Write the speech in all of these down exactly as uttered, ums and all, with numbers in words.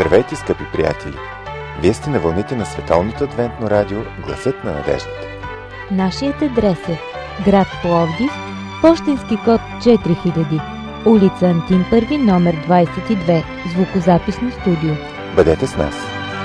Здравейте, скъпи приятели! Вие сте на вълните на Световното адвентно радио Гласът на надеждата. Нашият адрес е град Пловдив, пощенски код четири хиляди, улица Антим първи, номер двадесет и две, звукозаписно студио. Бъдете с нас!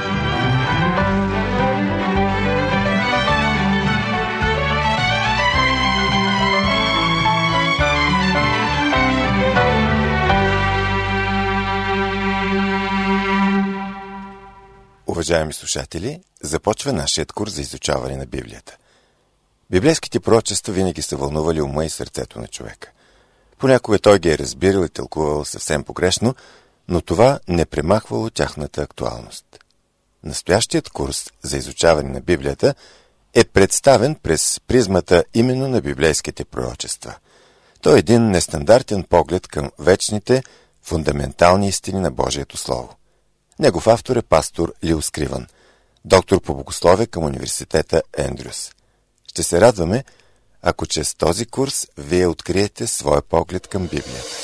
Уважаеми слушатели, започва нашият курс за изучаване на Библията. Библейските пророчества винаги са вълнували ума и сърцето на човека. Понякога той ги е разбирал и тълкувал съвсем погрешно, но това не премахвало тяхната актуалност. Настоящият курс за изучаване на Библията е представен през призмата именно на библейските пророчества. Той е един нестандартен поглед към вечните, фундаментални истини на Божието Слово. Негов автор е пастор Лил Скривън, доктор по богословие към университета Ендрюс. Ще се радваме, ако чрез този курс вие откриете своя поглед към Библията.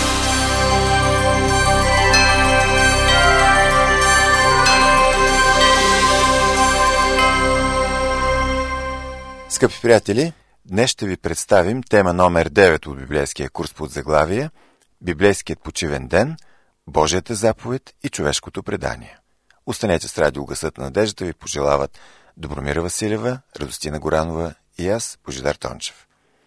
Скъпи приятели, днес ще ви представим тема номер девет от библейския курс под заглавие Библейският почивен ден, Божията заповед и човешкото предание. Останете с радио Гласът на надеждата, ви пожелават Добромира Василева, Радостина Горанова и аз, Божидар Тончев.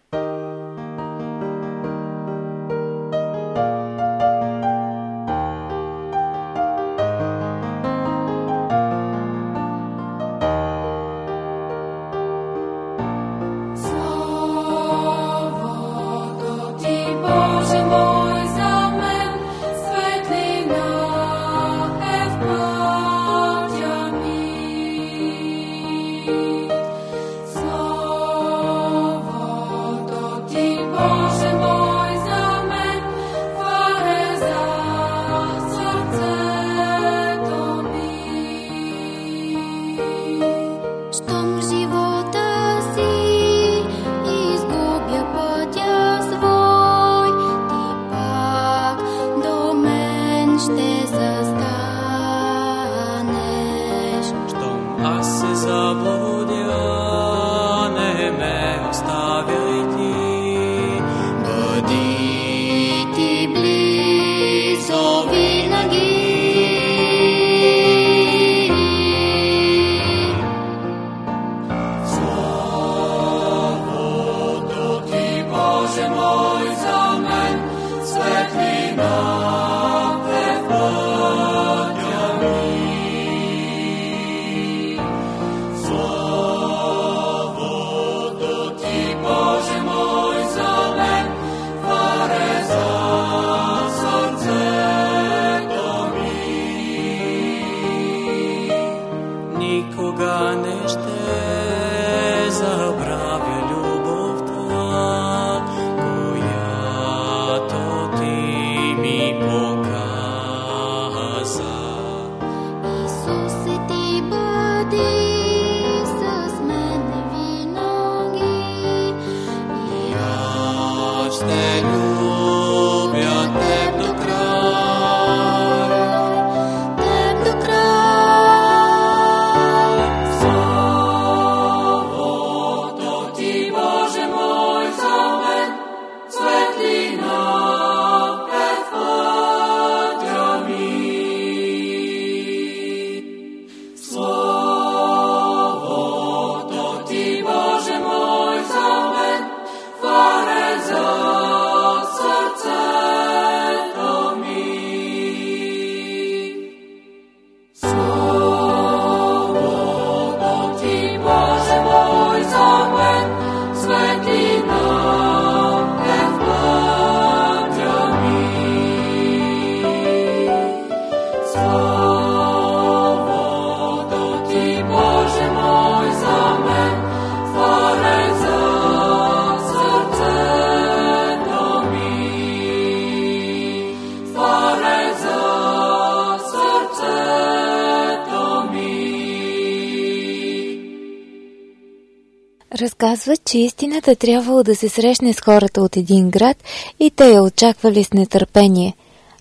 Разказва, че истината трябвало да се срещне с хората от един град и те я очаквали с нетърпение.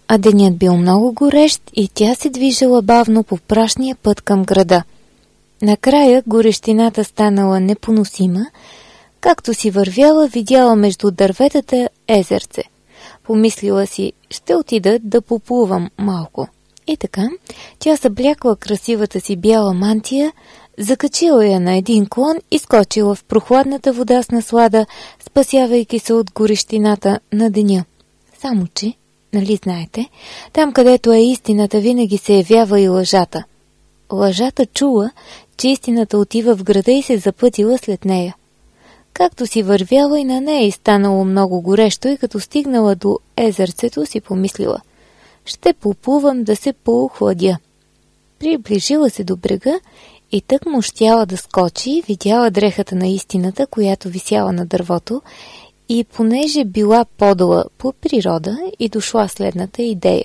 а денят бил много горещ и тя се движела бавно по прашния път към града. Накрая горещината станала непоносима, както си вървяла, видяла между дърветата езерце. Помислила си, ще отида да поплувам малко. И така, тя съблякла красивата си бяла мантия, закачила я на един клон и скочила в прохладната вода с наслада, спасявайки се от горещината на деня. Само че, нали знаете, там където е истината, винаги се явява и лъжата. Лъжата чула, че истината отива в града и се запътила след нея. Както си вървяла, и на нея и станало много горещо, и като стигнала до езерцето, си помислила: ще поплувам да се поохладя. Приближила се до брега и тък му щяла да скочи, видяла дрехата на истината, която висяла на дървото, и понеже била подала по природа, и дошла следната идея: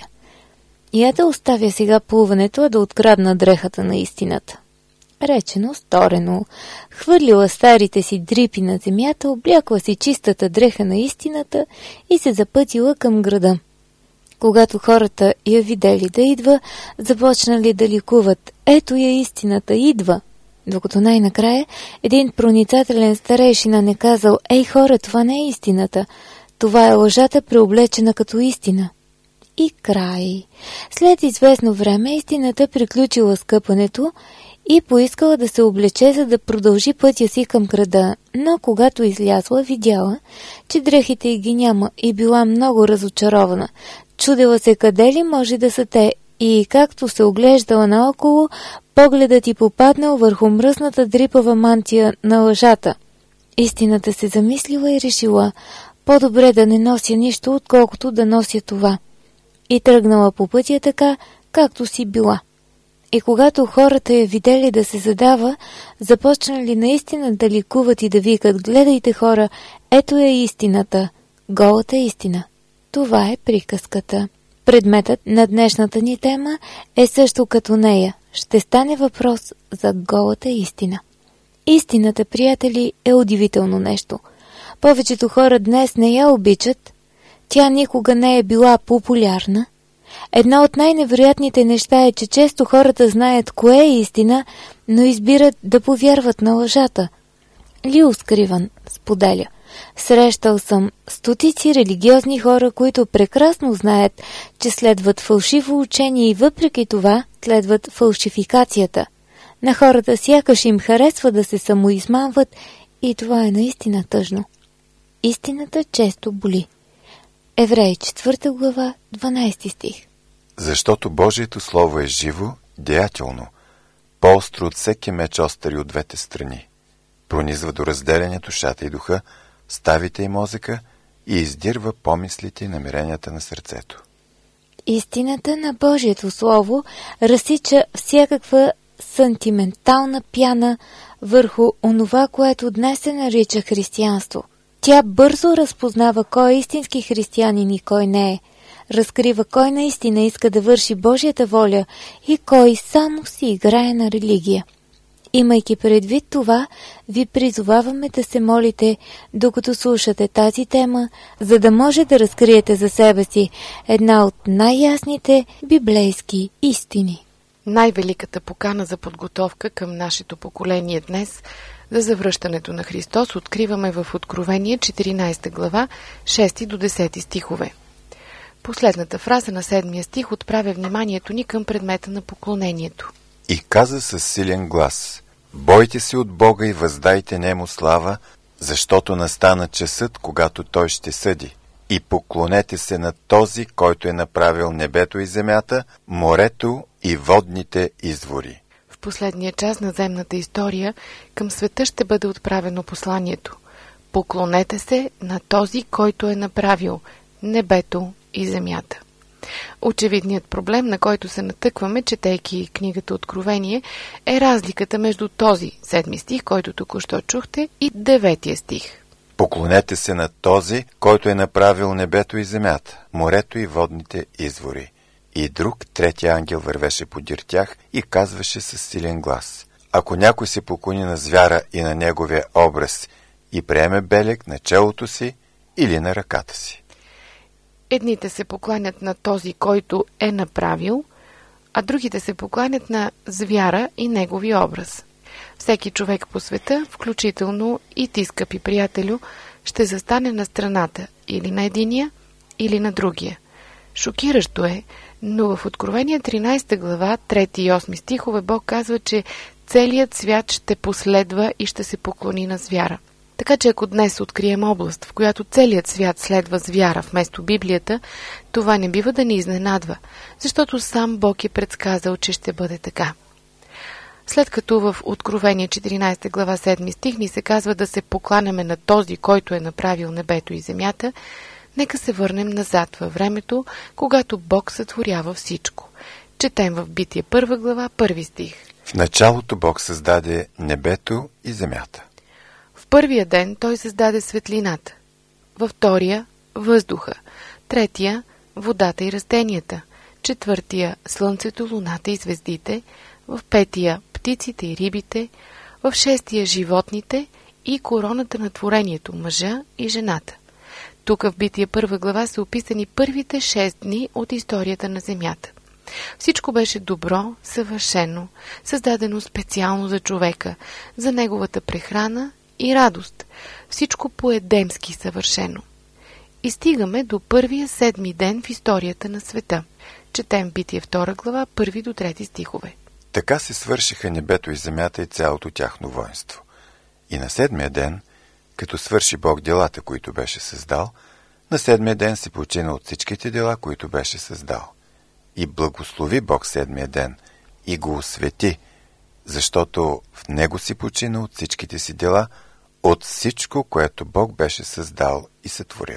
я да оставя сега плуването, а да открадна дрехата на истината. Речено, сторено. Хвърлила старите си дрипи на земята, облякла си чистата дреха на истината и се запътила към града. Когато хората я видели да идва, започнали да ликуват: ето я истината, идва! Докато най-накрая един проницателен старейшина не казал: ей хора, това не е истината, това е лъжата, преоблечена като истина. И край. След известно време истината приключила скъпането и поискала да се облече, за да продължи пътя си към града, но когато излязла, видяла, че дрехите й ги няма, и била много разочарована. Чудела се къде ли може да са те, и както се оглеждала наоколо, погледът й попаднал върху мръсната дрипава мантия на лъжата. Истината се замислила и решила: по-добре да не нося нищо, отколкото да нося това. И тръгнала по пътя така, както си била. И когато хората я видели да се задава, започнали наистина да ликуват и да викат: гледайте хора, ето е истината, голата истина. Това е приказката. Предметът на днешната ни тема е също като нея. Ще стане въпрос за голата истина. Истината, приятели, е удивително нещо. Повечето хора днес не я обичат. Тя никога не е била популярна. Едно от най-невероятните неща е, че често хората знаят кое е истина, но избират да повярват на лъжата. Лиу Скривън споделя: срещал съм стотици религиозни хора, които прекрасно знаят, че следват фалшиво учение и въпреки това следват фалшификацията. На хората сякаш им харесва да се самоизмамват и това е наистина тъжно. Истината често боли. Евреи четвърта глава, дванайсети стих. Защото Божието Слово е живо, деятелно, по-остро от всеки меч остър от двете страни. Пронизва до разделяне душата и духа, ставите и мозъка и издирва помислите и намеренията на сърцето. Истината на Божието Слово разсича всякаква сантиментална пяна върху онова, което днес се нарича християнство. Тя бързо разпознава кой е истински християнин и кой не е. Разкрива кой наистина иска да върши Божията воля и кой само си играе на религия. Имайки предвид това, ви призоваваме да се молите, докато слушате тази тема, за да може да разкриете за себе си една от най-ясните библейски истини. Най-великата покана за подготовка към нашето поколение днес за завръщането на Христос откриваме в Откровение четиринайсета глава, шести до десети стихове. Последната фраза на седмия стих отправя вниманието ни към предмета на поклонението. И каза със силен глас: бойте се от Бога и въздайте Нему слава, защото настана часът, когато Той ще съди. И поклонете се на този, който е направил небето и земята, морето и водните извори. В последния час на земната история към света ще бъде отправено посланието: поклонете се на този, който е направил небето и земята. Очевидният проблем, на който се натъкваме, четейки книгата Откровение, е разликата между този седми стих, който току-що чухте, и деветия стих. Поклонете се на този, който е направил небето и земята, морето и водните извори. И друг, третия ангел, вървеше подир тях и казваше със силен глас: ако някой се поклони на звяра и на неговия образ и приеме белег на челото си или на ръката си. Едните се покланят на този, който е направил, а другите се покланят на звяра и негови образ. Всеки човек по света, включително и ти, скъпи приятелю, ще застане на страната или на единия, или на другия. Шокиращо е, но в Откровение тринадесета глава, трети и осми стихове, Бог казва, че целият свят ще последва и ще се поклони на звяра. Така че ако днес открием област, в която целият свят следва звяра вместо Библията, това не бива да ни изненадва, защото сам Бог е предсказал, че ще бъде така. След като в Откровение четиринадесета глава, седми стих ни се казва да се покланяме на този, който е направил небето и земята, нека се върнем назад във времето, когато Бог сътворява всичко. Четем в Битие първа глава, първи стих. В началото Бог създаде небето и земята. В първия ден Той създаде светлината, във втория – въздуха, третия – водата и растенията, четвъртия – слънцето, луната и звездите, в петия – птиците и рибите, в шестия – животните и короната на творението – мъжа и жената. Тук в Битие първа глава са описани първите шест дни от историята на земята. Всичко беше добро, съвършено, създадено специално за човека, за неговата прехрана и радост. Всичко по-едемски съвършено. И стигаме до първия седми ден в историята на света. Четем Битие втора глава, първи до трети стихове. Така се свършиха небето и земята и цялото тяхно воинство. И на седмия ден, като свърши Бог делата, които беше създал, на седмия ден си почина от всичките дела, които беше създал. И благослови Бог седмия ден и го освети, защото в него си почина от всичките си дела, от всичко, което Бог беше създал и сътворил.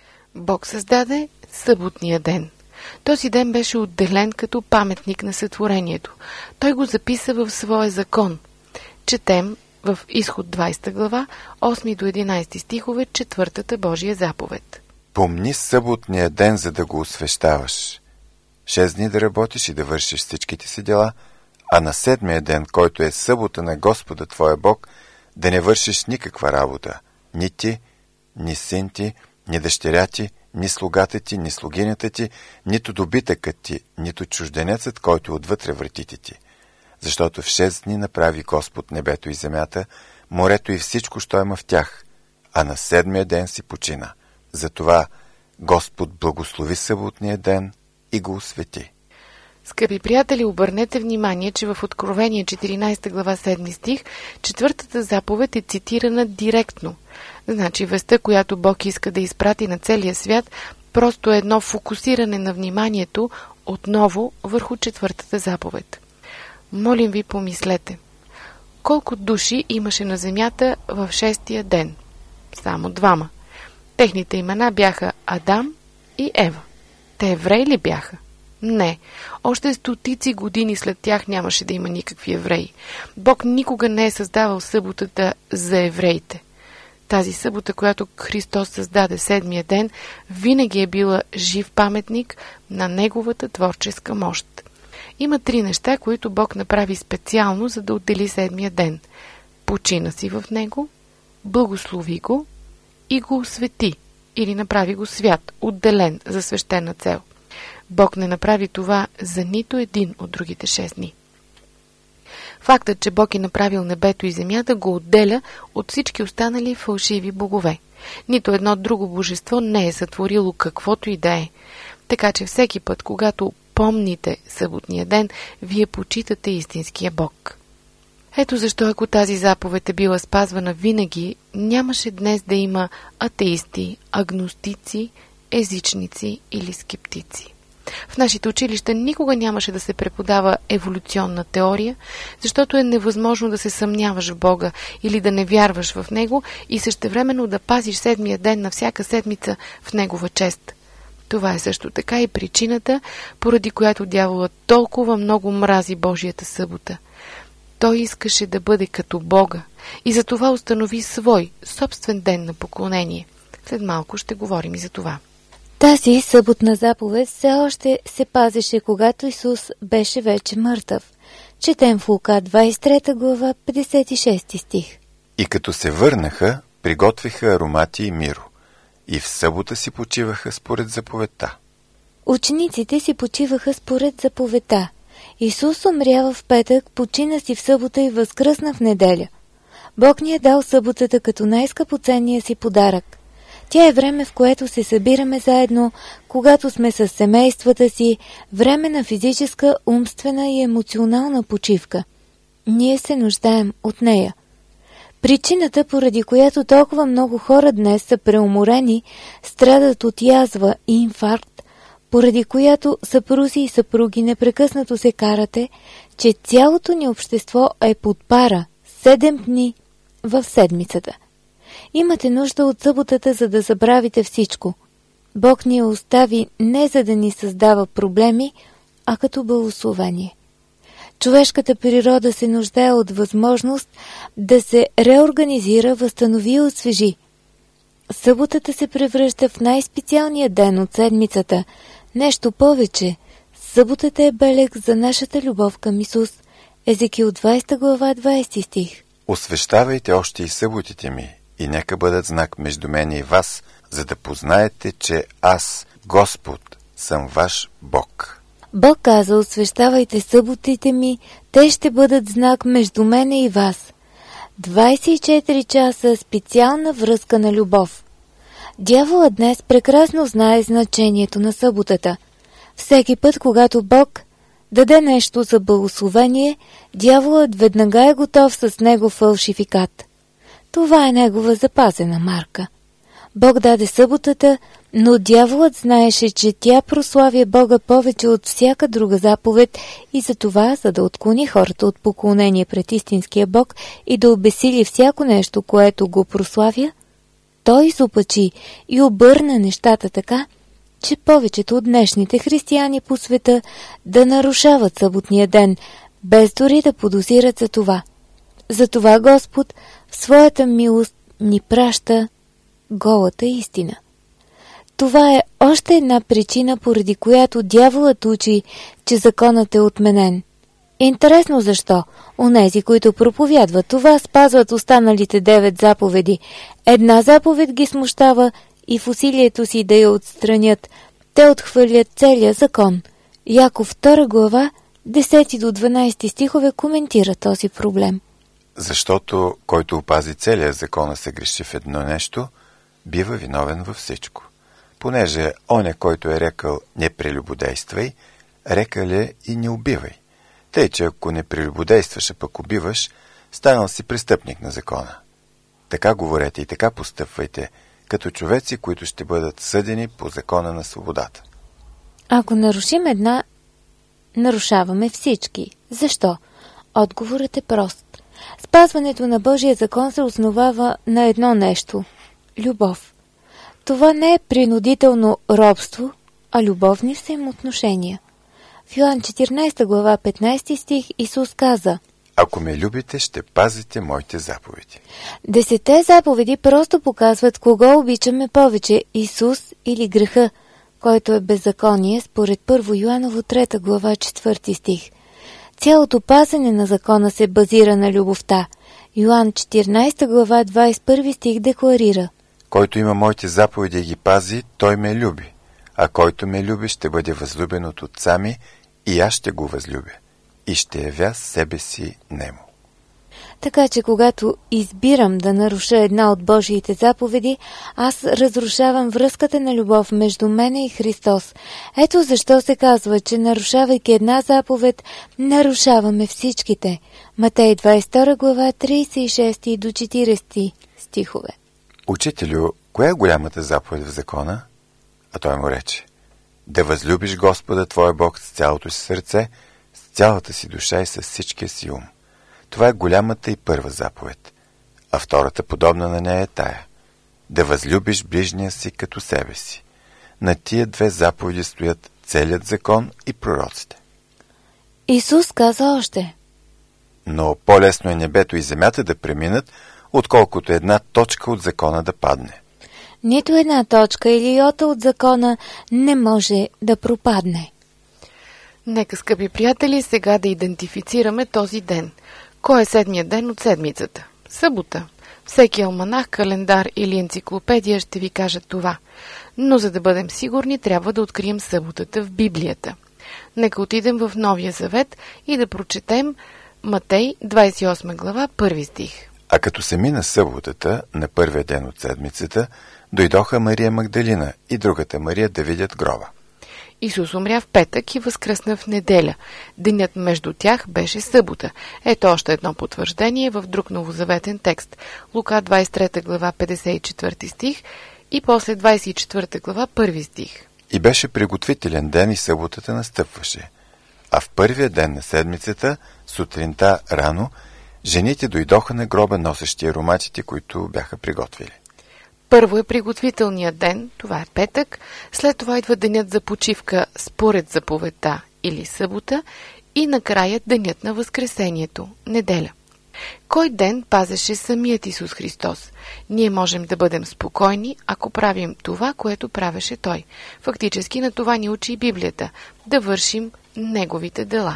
Бог създаде съботния ден. Този ден беше отделен като паметник на сътворението. Той го записа в своя закон. Четем в Изход двадесета глава, осми до единадесети стихове, четвъртата Божия заповед. Помни съботния ден, за да го освещаваш. Шест дни да работиш и да вършиш всичките си дела, а на седмия ден, който е събота на Господа твоя Бог, да не вършиш никаква работа. Ни ти, ни син ти, ни дъщеря ти, ни слугата ти, ни слугинята ти, нито добитъкът ти, нито чужденецът, който отвътре вратите ти. Защото в шест дни направи Господ небето и земята, морето и всичко, що има в тях, а на седмия ден си почина. Затова Господ благослови съботния ден и го освети. Скъпи приятели, обърнете внимание, че в Откровение четиринадесета глава, седми стих, четвъртата заповед е цитирана директно. Значи вестта, която Бог иска да изпрати на целия свят, просто е едно фокусиране на вниманието отново върху четвъртата заповед. Молим ви, помислете. Колко души имаше на земята в шестия ден? Само двама. Техните имена бяха Адам и Ева. Те евреи ли бяха? Не. Още стотици години след тях нямаше да има никакви евреи. Бог никога не е създавал съботата за евреите. Тази събота, която Христос създаде седмия ден, винаги е била жив паметник на Неговата творческа мощ. Има три неща, които Бог направи специално, за да отдели седмия ден. Почина си в него, благослови го и го освети, или направи го свят, отделен за свещена цел. Бог не направи това за нито един от другите шест дни. Фактът, че Бог е направил небето и земята, го отделя от всички останали фалшиви богове. Нито едно друго божество не е сътворило каквото и да е. Така че всеки път, когато помните съботния ден, вие почитате истинския Бог. Ето защо, ако тази заповед е била спазвана винаги, нямаше днес да има атеисти, агностици, езичници или скептици. В нашите училища никога нямаше да се преподава еволюционна теория, защото е невъзможно да се съмняваш в Бога или да не вярваш в Него и същевременно да пазиш седмия ден на всяка седмица в Негова чест. Това е също така и причината, поради която дяволът толкова много мрази Божията събота. Той искаше да бъде като Бога и затова установи свой собствен ден на поклонение. След малко ще говорим и за това. Тази съботна заповед все още се пазеше, когато Исус беше вече мъртъв. Четем в Лука двадесет и трета глава, петдесет и шести стих. И като се върнаха, приготвиха аромати и миро. и в събота си почиваха според заповедта. Учениците си почиваха според заповедта. Исус умрява в петък, почина си в събота и възкръсна в неделя. Бог ни е дал съботата като най-скъпоценния си подарък. Тя е време, в което се събираме заедно, когато сме с семействата си, време на физическа, умствена и емоционална почивка. Ние се нуждаем от нея. Причината, поради която толкова много хора днес са преуморени, страдат от язва и инфаркт, поради която съпрузи и съпруги непрекъснато се карате, че цялото ни общество е под пара седем дни в седмицата. Имате нужда от съботата, за да забравите всичко. Бог ни я остави не за да ни създава проблеми, а като благословение. Човешката природа се нуждае от възможност да се реорганизира, възстанови и освежи. Съботата се превръща в най-специалния ден от седмицата. Нещо повече, съботата е белег за нашата любов към Исус. Езекил двадесета глава, двадесети стих. Освещавайте още и съботите ми, и нека бъдат знак между мен и вас, за да познаете, че аз, Господ, съм ваш Бог. Бог каза: освещавайте съботите ми, те ще бъдат знак между мене и вас. двадесет и четири часа специална връзка на любов. Дяволът днес прекрасно знае значението на съботата. Всеки път, когато Бог даде нещо за благословение, дяволът веднага е готов с него фалшификат. Това е негова запазена марка. Бог даде съботата, но дяволът знаеше, че тя прославя Бога повече от всяка друга заповед и затова, за да отклони хората от поклонение пред истинския Бог и да обесили всяко нещо, което го прославя, той изопачи и обърна нещата така, че повечето от днешните християни по света да нарушават съботния ден, без дори да подозират за това. Затова Господ в своята милост ни праща голата истина. Това е още една причина, поради която дяволът учи, че законът е отменен. Интересно защо? Онези, които проповядват това, спазват останалите девет заповеди. Една заповед ги смущава и в усилието си да я отстранят, те отхвърлят целия закон. Яков втора глава, десети до дванадесети стихове коментира този проблем. Защото който опази целия закон, се греши в едно нещо, бива виновен във всичко. Понеже оня, който е рекал не прелюбодействай, рекал е и не убивай. Тъй, че ако не прелюбодействаш, а пък убиваш, станал си престъпник на закона. Така говорете и така постъпвайте, като човеци, които ще бъдат съдени по закона на свободата. Ако нарушим една, нарушаваме всички. Защо? Отговорът е прост. Спазването на Божия закон се основава на едно нещо – любов. Това не е принудително робство, а любовни взаимоотношения. В Йоан четиринадесета глава, петнадесети стих Исус каза: Ако ме любите, ще пазите моите заповеди. Десетте заповеди просто показват кого обичаме повече – Исус или греха, който е беззаконие, според първо Йоаново трета глава, четвърти стих. Цялото пазене на закона се базира на любовта. Йоан четиринадесета глава, двадесет и първи стих декларира: Който има моите заповеди и ги пази, той ме люби, а който ме люби, ще бъде възлюбен от Отца ми и аз ще го възлюбя и ще явя себе си нему. Така че когато избирам да наруша една от Божиите заповеди, аз разрушавам връзката на любов между мене и Христос. Ето защо се казва, че нарушавайки една заповед, нарушаваме всичките. Матей двадесет и втора глава, тридесет и шести до четиридесети стихове. Учителю, коя е голямата заповед в закона? А той му рече: да възлюбиш Господа твоя Бог с цялото си сърце, с цялата си душа и с всичкия си ум. Това е голямата и първа заповед. А втората, подобна на нея, е тая: да възлюбиш ближния си като себе си. На тия две заповеди стоят целият закон и пророците. Исус каза още: но по-лесно е небето и земята да преминат, отколкото една точка от закона да падне. Нито една точка или йота от закона не може да пропадне. Нека, скъпи приятели, сега да идентифицираме този ден. Кой е седмият ден от седмицата? Събота. Всеки алманах, календар или енциклопедия ще ви кажат това. Но за да бъдем сигурни, трябва да открием съботата в Библията. Нека отидем в Новия Завет и да прочетем Матей, двадесет и осма глава, първи стих. А като се мина съботата, на първия ден от седмицата, дойдоха Мария Магдалина и другата Мария да видят гроба. Исус умря в петък и възкръсна в неделя. Денят между тях беше събота. Ето още едно потвърждение в друг новозаветен текст. Лука, двадесет и трета глава, петдесет и четвърти стих и после двадесет и четвърта глава, първи стих. И беше приготвителен ден и съботата настъпваше. А в първия ден на седмицата, сутринта рано, жените дойдоха на гроба, носещи ароматите, които бяха приготвили. Първо е приготвителният ден, това е петък, след това идва денят за почивка според заповедта или събота и накрая денят на Възкресението, неделя. Кой ден пазеше самият Исус Христос? Ние можем да бъдем спокойни, ако правим това, което правеше Той. Фактически на това ни учи и Библията, да вършим Неговите дела.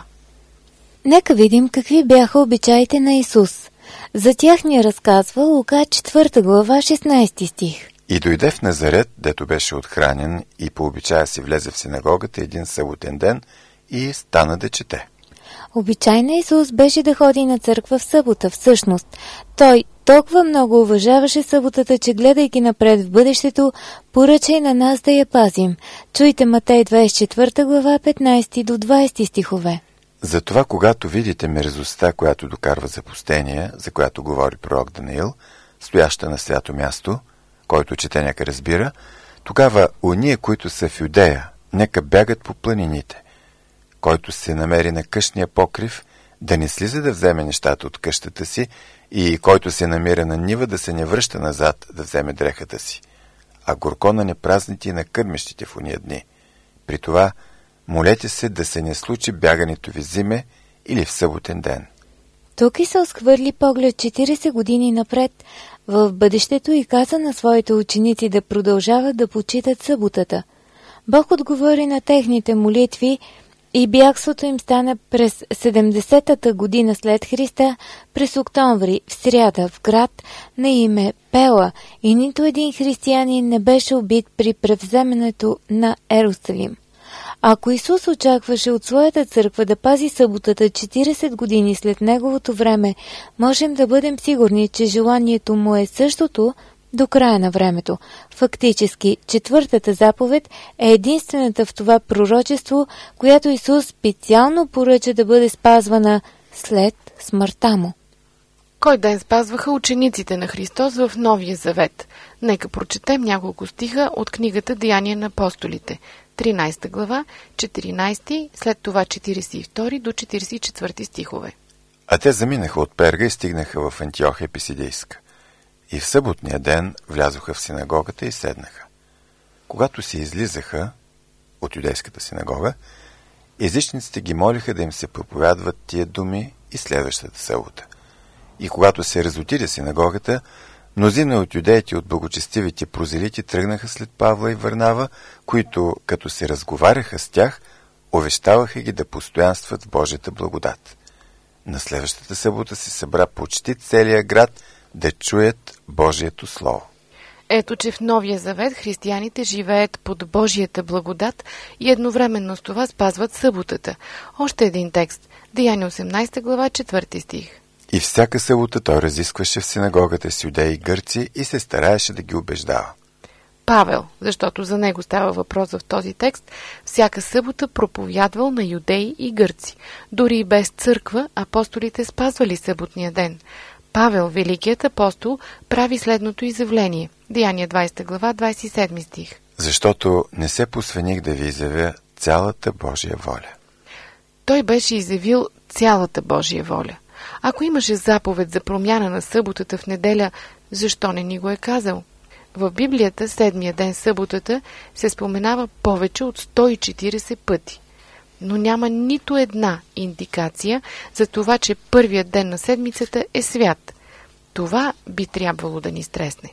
Нека видим какви бяха обичаите на Исус. За тях ни разказва Лука, четвърта глава, шестнадесети стих. И дойде в Назарет, дето беше отхранен, и по обичая си влезе в синагогата един съботен ден и стана да чете. Обичай на Исус беше да ходи на църква в събота. Всъщност, Той толкова много уважаваше съботата, че гледайки напред в бъдещето, поръча и на нас да я пазим. Чуйте Матей, двадесет и четвърта глава, петнадесети до двадесети стихове. Затова, когато видите мерзостта, която докарва запустение, за която говори пророк Даниил, стояща на свято място, който четенека разбира, тогава уния, които са в Юдея, нека бягат по планините. Който се намери на къщния покрив, да не слиза да вземе нещата от къщата си, и който се намира на нива, да се не връща назад да вземе дрехата си. А горко на непразните и на кърмещите в уния дни. При това молете се да се не случи бягането ви зиме или в съботен ден. Тук Исус хвърли поглед четиридесет години напред в бъдещето и каза на своите ученици да продължават да почитат съботата. Бог отговори на техните молитви и бягството им стана през седемдесетата година след Христа, през октомври, в сряда, в град на име Пела, и нито един християнин не беше убит при превземането на Ерусалим. Ако Исус очакваше от своята църква да пази съботата четиридесет години след неговото време, можем да бъдем сигурни, че желанието му е същото до края на времето. Фактически, четвъртата заповед е единствената в това пророчество, която Исус специално поръча да бъде спазвана след смъртта му. Кой ден спазваха учениците на Христос в Новия Завет? Нека прочетем няколко стиха от книгата Деяния на апостолите. тринадесета глава, четиринадесети, след това четиридесет и втори до четиридесет и четвърти стихове. А те заминаха от Перга и стигнаха в Антиохия Писидийска. И в съботния ден влязоха в синагогата и седнаха. Когато се излизаха от юдейската синагога, езичниците ги молиха да им се проповядват тия думи и следващата събота. И когато се разотиде синагогата, мнозина от юдеите от благочестивите прозелити тръгнаха след Павла и Варнава, които, като се разговаряха с тях, увещаваха ги да постоянстват в Божията благодат. На следващата събота се събра почти целия град да чуят Божието Слово. Ето, че в Новия Завет християните живеят под Божията благодат и едновременно с това спазват съботата. Още един текст. Деяния осемнадесета глава, четвърти стих. И всяка събота той разискваше в синагогата с юдеи и гърци и се стараеше да ги убеждава. Павел, защото за него става въпрос в този текст, всяка събота проповядвал на юдеи и гърци. Дори и без църква апостолите спазвали съботния ден. Павел, великият апостол, прави следното изявление. Деяния двадесета глава, двадесет и седми стих. Защото не се посвених да ви изявя цялата Божия воля. Той беше изявил цялата Божия воля. Ако имаше заповед за промяна на съботата в неделя, защо не ни го е казал? В Библията седмия ден съботата се споменава повече от сто и четиридесет пъти. Но няма нито една индикация за това, че първият ден на седмицата е свят. Това би трябвало да ни стресне.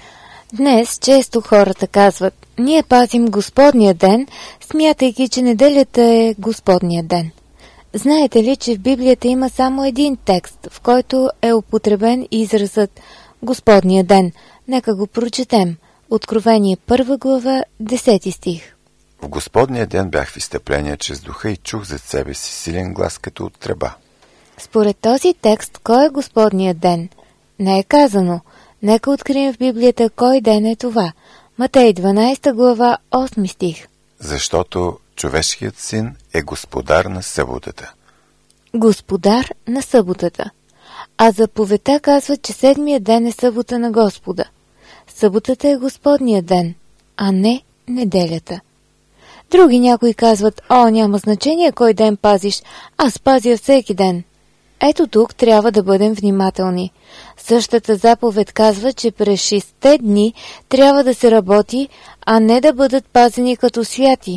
Днес често хората казват: ние пазим Господния ден, смятайки, че неделята е Господния ден. Знаете ли, че в Библията има само един текст, в който е употребен изразът Господния ден. Нека го прочетем. Откровение първа глава, десети стих. В Господния ден бях в изстъпление чрез духа и чух зад себе си силен глас като от тръба. Според този текст, кой е Господният ден? Не е казано. Нека открием в Библията кой ден е това. Матей дванадесета глава, осми стих. Защото човешкият син е господар на съботата. Господар на съботата. А заповедта казва, че седмият ден е събота на Господа. Съботата е Господният ден, а не неделята. Други някои казват: о, няма значение кой ден пазиш, аз пазя всеки ден. Ето тук трябва да бъдем внимателни. Същата заповед казва, че през шестте дни трябва да се работи, а не да бъдат пазени като святи.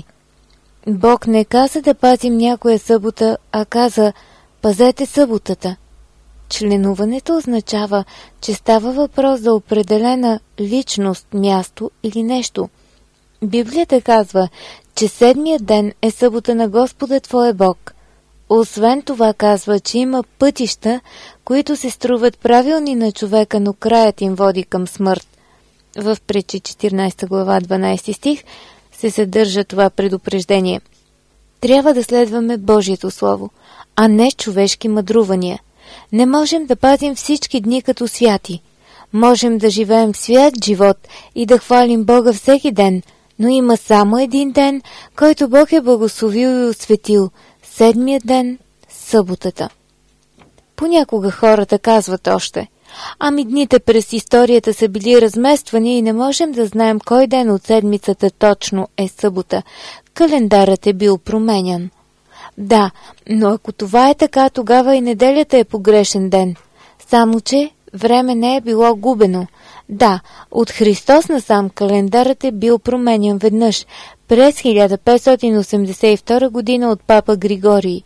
Бог не каза да пазим някоя събота, а каза: пазете съботата. Членуването означава, че става въпрос за определена личност, място или нещо. Библията казва, че седмият ден е събота на Господа твоя Бог. Освен това казва, че има пътища, които се струват правилни на човека, но краят им води към смърт. В Притчи четиринадесета глава, дванадесети стих се съдържа това предупреждение. Трябва да следваме Божието Слово, а не човешки мъдрувания. Не можем да пазим всички дни като святи. Можем да живеем свят живот и да хвалим Бога всеки ден, но има само един ден, който Бог е благословил и осветил – седмият ден, съботата. Понякога хората казват още: ами дните през историята са били размествани и не можем да знаем кой ден от седмицата точно е събота. Календарът е бил променян. Да, но ако това е така, тогава и неделята е погрешен ден. Само че време не е било губено. Да, от Христос насам календарът е бил променян веднъж през хиляда петстотин осемдесет и втора година от папа Григорий.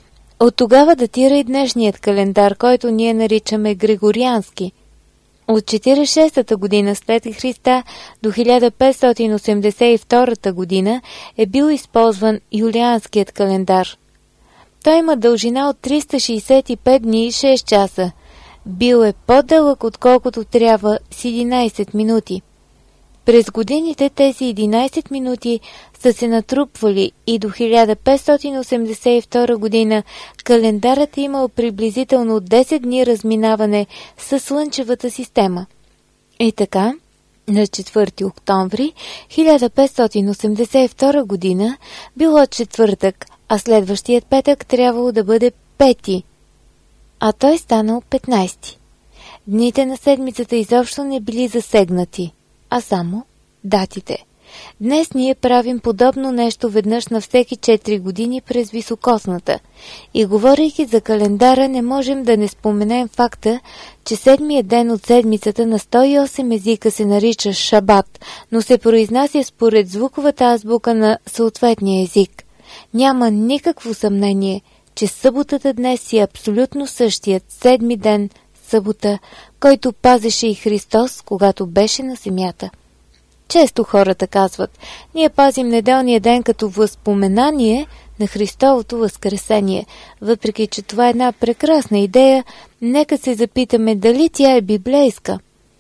От тогава датира и днешният календар, който ние наричаме Григориански. От четиридесет и шестата година след Христа до хиляда петстотин осемдесет и втора година е бил използван Юлианският календар. Той има дължина от триста шейсет и пет дни и шест часа. Бил е по-дълъг отколкото трябва с единадесет минути. През годините тези единадесет минути са се натрупвали и до хиляда петстотин осемдесет и втора година календарът е имал приблизително десет дни разминаване със Слънчевата система. И така, на четвърти октомври хиляда петстотин осемдесет и втора година било четвъртък, а следващият петък трябвало да бъде пети, а той станал петнадесети. Дните на седмицата изобщо не били засегнати, а само датите. Днес ние правим подобно нещо веднъж на всеки четири години през Високосната. И говорейки за календара, не можем да не споменем факта, че седмият ден от седмицата на сто и осем езика се нарича Шабат, но се произнася според звуковата азбука на съответния език. Няма никакво съмнение, че съботата днес си е абсолютно същият седми ден, събота, който пазеше и Христос, когато беше на земята. Често хората казват: ние пазим неделния ден като възпоменание на Христовото възкресение. Въпреки че това е една прекрасна идея, нека се запитаме дали тя е библейска.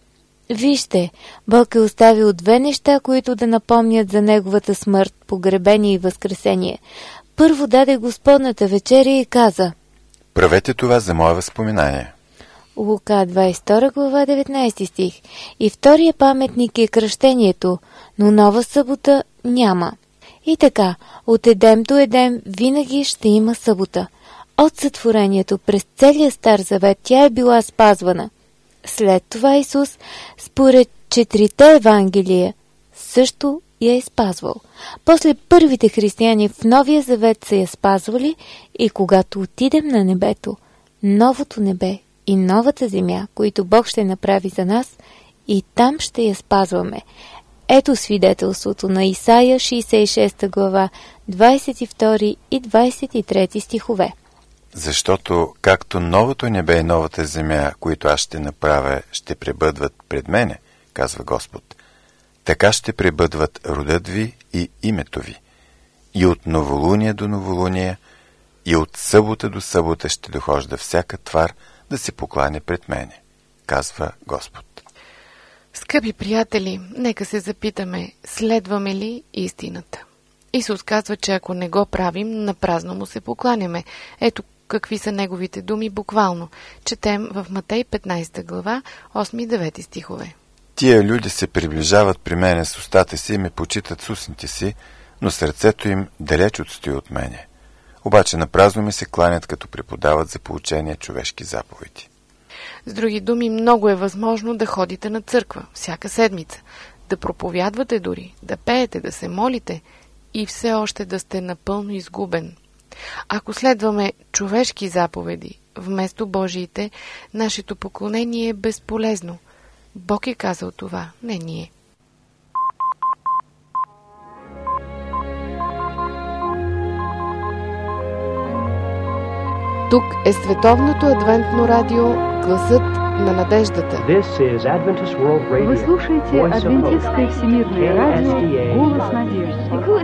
Вижте, Бог е оставил две неща, които да напомнят за Неговата смърт, погребение и възкресение. Първо даде Господната вечеря и каза: правете това за мое възпоминание. Лука двадесет и втора глава, деветнадесети стих. И втория паметник е кръщението, но нова събота няма. И така, от Едем до Едем винаги ще има събота. От сътворението през целия Стар Завет тя е била спазвана. След това Исус, според четирите Евангелия, също я е спазвал. После първите християни в Новия Завет са я спазвали и когато отидем на небето, новото небе и новата земя, които Бог ще направи за нас, и там ще я спазваме. Ето свидетелството на Исаия шейсет и шеста глава, двадесет и втори и двадесет и трети стихове. Защото както новото небе и новата земя, които аз ще направя, ще пребъдват пред мене, казва Господ, така ще пребъдват родът ви и името ви. И от новолуние до новолуние, и от събота до събота ще дохожда всяка твар да се поклане пред мене, казва Господ. Скъпи приятели, нека се запитаме, следваме ли истината? Исус казва, че ако не го правим, напразно му се покланяме. Ето какви са неговите думи буквално. Четем в Матей петнайсета глава, осми и девети стихове. Тия люди се приближават при мене с устата си и ме почитат с устните си, но сърцето им далеч отстои от мене. Обаче напразно ми се кланят, като преподават за поучение човешки заповеди. С други думи, много е възможно да ходите на църква всяка седмица, да проповядвате дори, да пеете, да се молите и все още да сте напълно изгубен. Ако следваме човешки заповеди вместо Божиите, нашето поклонение е безполезно. Бог е казал това, не ние. Тук е Световното адвентно радио, гласът на надеждата. Вы слушаете Адвентистское всемирное радио, голос надежды.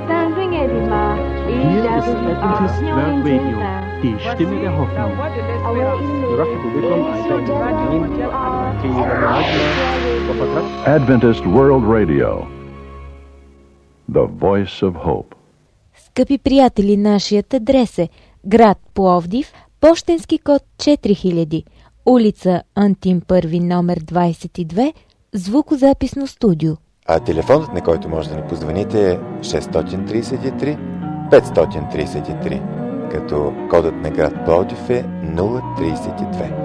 Adventist World Radio, the voice of hope. Скъпи приятели, нашият адрес е град Пловдив, пощенски код четири хиляди, улица Антим първи, номер двайсет и две, звукозаписно студио. А телефонът, на който може да ни позвоните, е шест три три пет три три, като кодът на град Пловдив е нула трийсет и две.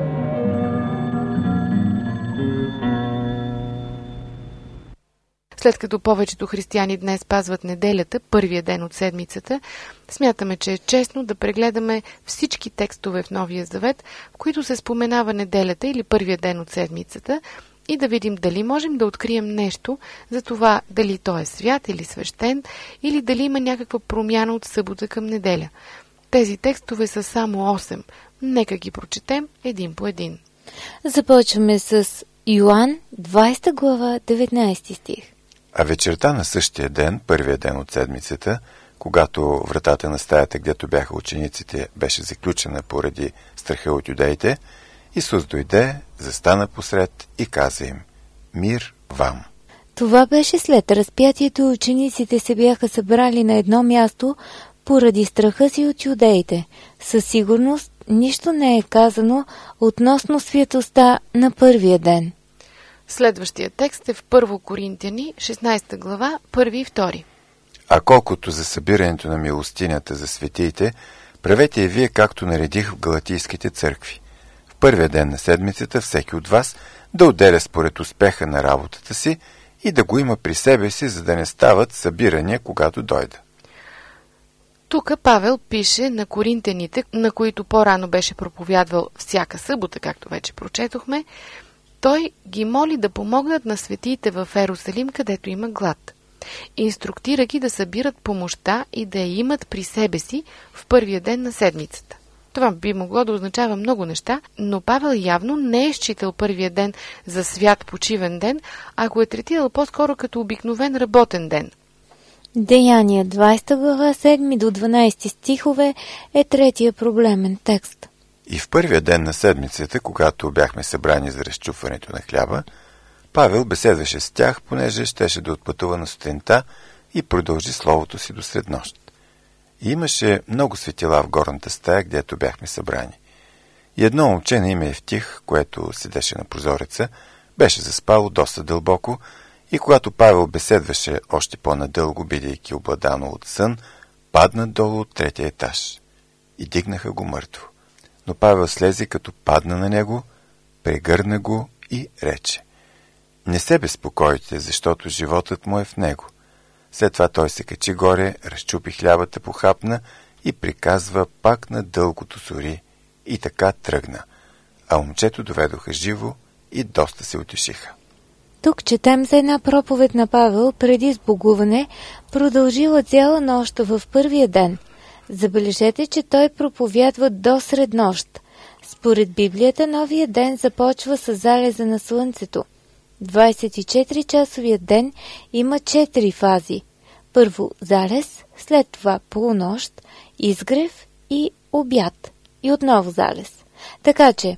След като повечето християни днес пазват неделята, първия ден от седмицата, смятаме, че е честно да прегледаме всички текстове в Новия Завет, в които се споменава неделята или първия ден от седмицата, и да видим дали можем да открием нещо за това дали той е свят или свещен, или дали има някаква промяна от събота към неделя. Тези текстове са само осем. Нека ги прочетем един по един. Започваме с Йоан, двайсета глава, деветнайсети стих. А вечерта на същия ден, първия ден от седмицата, когато вратата на стаята, където бяха учениците, беше заключена поради страха от юдеите, Исус дойде, застана посред и каза им: „Мир вам!“ Това беше след разпятието. Учениците се бяха събрали на едно място поради страха си от юдеите. Със сигурност нищо не е казано относно святостта на първия ден. Следващия текст е в Първо Коринтияни, шестнайсета глава, първи и втори. А колкото за събирането на милостинята за светиите, правете и вие, както наредих в галатийските църкви. В първия ден на седмицата всеки от вас да отделя според успеха на работата си и да го има при себе си, за да не стават събирания, когато дойда. Тук Павел пише на коринтяните, на които по-рано беше проповядвал всяка събота, както вече прочетохме. Той ги моли да помогнат на светиите в Ерусалим, където има глад. Инструктира ги да събират помощта и да я имат при себе си в първия ден на седмицата. Това би могло да означава много неща, но Павел явно не е считал първия ден за свят почивен ден, а го е третирал по-скоро като обикновен работен ден. Деяния, двайсета глава, седми до дванайсети стихове е третия проблемен текст. И в първия ден на седмицата, когато бяхме събрани за разчупването на хляба, Павел беседваше с тях, понеже щеше да отпътува на сутринта и продължи словото си до среднощ. И имаше много светила в горната стая, където бяхме събрани. И едно момче на име Евтих, което седеше на прозореца, беше заспало доста дълбоко, и когато Павел беседваше още по-надълго, бидейки обладано от сън, падна долу от третия етаж и дигнаха го мъртво. Но Павел слезе, като падна на него, прегърна го и рече: „Не се безпокойте, защото животът му е в него.“ След това той се качи горе, разчупи хлябата, похапна и приказва пак на дългото сори, и така тръгна. А момчето доведоха живо и доста се утешиха. Тук четем за една проповед на Павел преди сбогуване, продължила цяла нощ в първия ден. Забележете, че той проповядва до среднощ. Според Библията, новия ден започва с залеза на слънцето. двайсет и четири часовият ден има четири фази. Първо залез, след това полунощ, изгрев и обяд. И отново залез. Така че,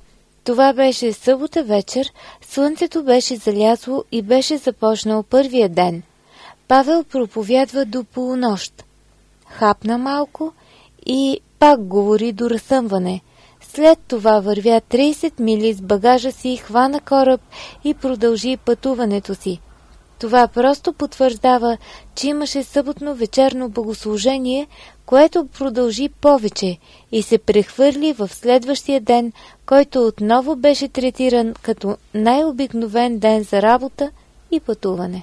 Това беше събота вечер, слънцето беше залязло и беше започнал първия ден. Павел проповядва до полунощ. Хапна малко и пак говори до разсъмване. След това вървя трийсет мили с багажа си, хвана кораб и продължи пътуването си. Това просто потвърждава, че имаше съботно вечерно богослужение, което продължи повече и се прехвърли в следващия ден, който отново беше третиран като най-обикновен ден за работа и пътуване.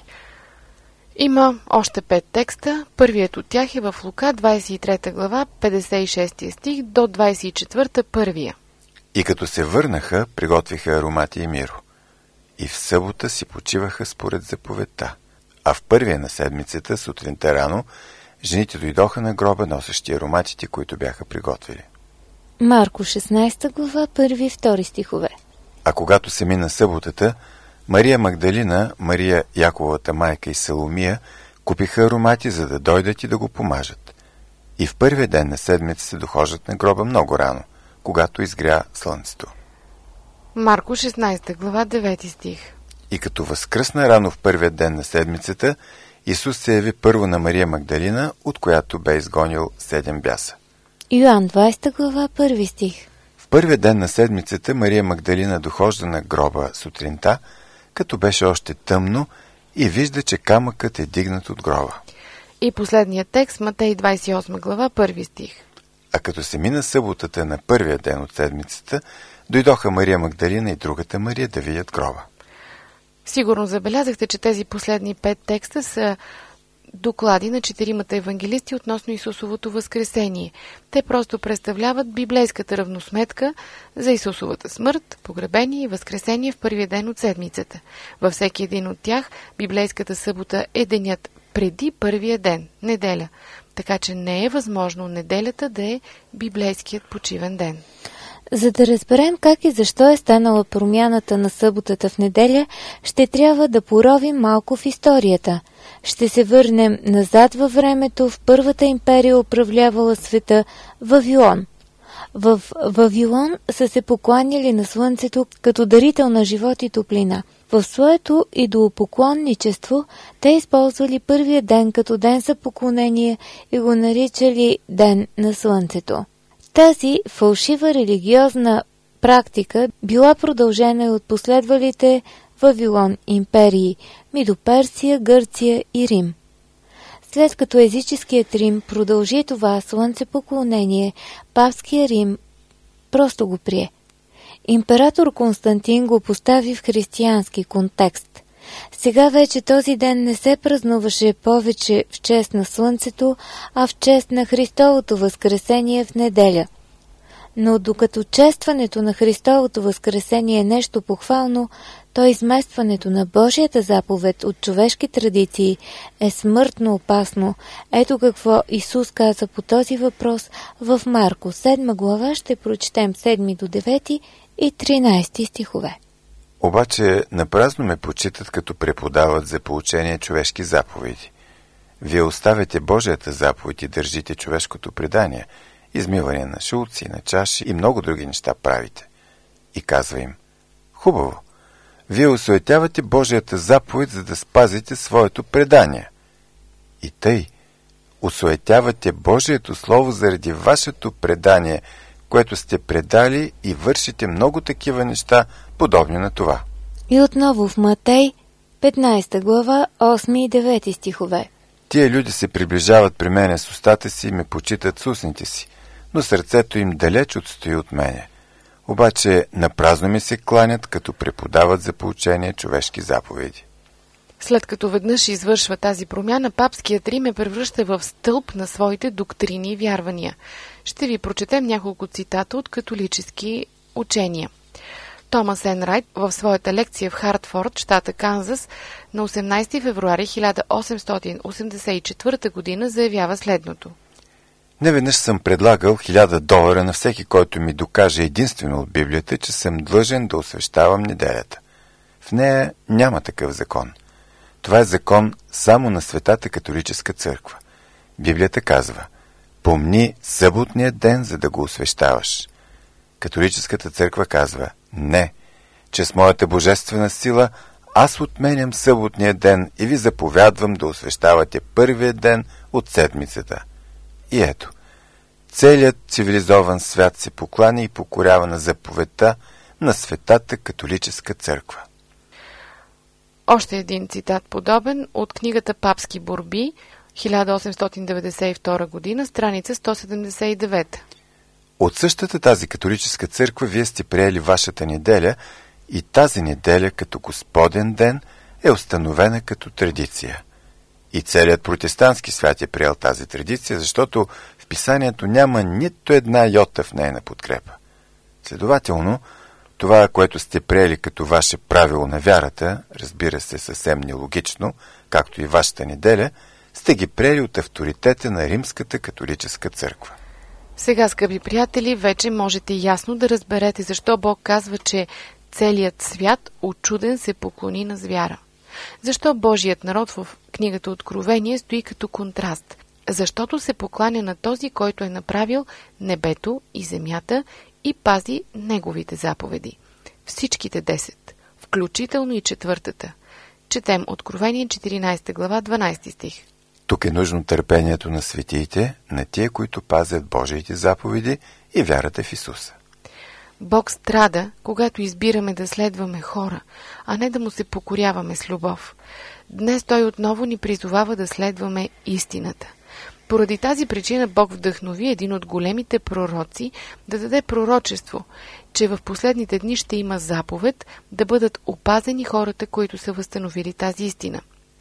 Има още пет текста. Първият от тях е в Лука, двадесет и трета глава, петдесет и шести стих до двадесет и четвърта, първия. И като се върнаха, приготвиха аромати и миро. И в събота си почиваха според заповедта. А в първия на седмицата, сутринта рано, жените дойдоха на гроба, носещи ароматите, които бяха приготвили. Марко шестнадесета глава, първи и втори стихове. А когато се мина съботата, Мария Магдалина, Мария Яковата майка и Саломия купиха аромати, за да дойдат и да го помажат. И в първия ден на седмица се дохождат на гроба много рано, когато изгря слънцето. Марко шестнадесета глава, девети стих. И като възкръсна рано в първия ден на седмицата, Исус се яви първо на Мария Магдалина, от която бе изгонил седем бяса. Йоан двадесета глава, първи стих. В първия ден на седмицата Мария Магдалина дохожда на гроба сутринта, като беше още тъмно, и вижда, че камъкът е дигнат от гроба. И последният текст, Матей двадесет и осма глава, първи стих. А като се мина съботата на първия ден от седмицата, дойдоха Мария Магдалина и другата Мария да видят гроба. Сигурно забелязахте, че тези последни пет текста са доклади на четиримата евангелисти относно Исусовото възкресение. Те просто представляват библейската равносметка за Исусовата смърт, погребение и възкресение в първия ден от седмицата. Във всеки един от тях библейската събота е денят преди първия ден, неделя. Така че не е възможно неделята да е библейският почивен ден. За да разберем как и защо е станала промяната на съботата в неделя, ще трябва да поровим малко в историята. Ще се върнем назад във времето, в първата империя управлявала света Вавилон. В Вавилон са се покланяли на слънцето като дарител на живот и топлина. В своето идолопоклонничество те използвали първия ден като ден за поклонение и го наричали Ден на слънцето. Тази фалшива религиозна практика била продължена и от последвалите Вавилон империи – Мидоперсия, Гърция и Рим. След като езическият Рим продължи това слънцепоклонение, папския Рим просто го прие. Император Константин го постави в християнски контекст. Сега вече този ден не се празнуваше повече в чест на слънцето, а в чест на Христовото възкресение в неделя. Но докато честването на Христовото възкресение е нещо похвално, то изместването на Божията заповед от човешки традиции е смъртно опасно. Ето какво Исус каза по този въпрос в Марко седма глава, ще прочетем седми до девети и тринадесети стихове. Обаче напразно ме почитат, като преподават за поучение човешки заповеди. Вие оставяте Божията заповед и държите човешкото предание, измиване на шулци, на чаши и много други неща правите. И казва им: хубаво, вие осуетявате Божията заповед, за да спазите своето предание. И тъй, осуетявате Божието слово заради вашето предание, което сте предали, и вършите много такива неща, подобни на това. И отново в Матей, петнадесета глава, осми и девети стихове. Тия люди се приближават при мене с устата си и ме почитат с устните си, но сърцето им далеч отстои от мене. Обаче напразно ми се кланят, като преподават за поучение човешки заповеди. След като веднъж извършва тази промяна, папският Рим е превръща в стълб на своите доктрини и вярвания. Ще ви прочетем няколко цитата от католически учения. Томас Енрайт в своята лекция в Хартфорд, щата Канзас, на осемнадесети февруари хиляда осемстотин осемдесет и четвърта година заявява следното. Неведнъж съм предлагал хиляда долара на всеки, който ми докаже единствено от Библията, че съм длъжен да освещавам неделята. В нея няма такъв закон. Това е закон само на Светата католическа църква. Библията казва: помни съботния ден, за да го освещаваш. Католическата църква казва: Не, че с моята божествена сила аз отменям съботния ден и ви заповядвам да освещавате първия ден от седмицата. И ето, целият цивилизован свят се покланя и покорява на заповедта на Светата католическа църква. Още един цитат подобен от книгата Папски борби, хиляда осемстотин деветдесет и втора година, страница сто седемдесет и девета. От същата тази католическа църква вие сте приели вашата неделя и тази неделя като Господен ден е установена като традиция. И целият протестантски свят е приел тази традиция, защото в писанието няма нито една йота в нейна подкрепа. Следователно, това, което сте приели като ваше правило на вярата, разбира се съвсем нелогично, както и вашата неделя, сте ги приели от авторитета на Римската католическа църква. Сега, скъпи приятели, вече можете ясно да разберете защо Бог казва, че целият свят очуден се поклони на звяра. Защо Божият народ в книгата Откровение стои като контраст? Защото се покланя на този, който е направил небето и земята и пази неговите заповеди. Всичките десет, включително и четвъртата. Четем Откровение четиринадесета глава, дванадесети стих. Тук е нужно търпението на светиите, на тия, които пазят Божиите заповеди и вярата в Исуса. Бог страда, когато избираме да следваме хора, а не да му се покоряваме с любов. Днес Той отново ни призовава да следваме истината. Поради тази причина Бог вдъхнови един от големите пророци да даде пророчество, че в последните дни ще има заповед да бъдат опазени хората, които са възстановили тази истина.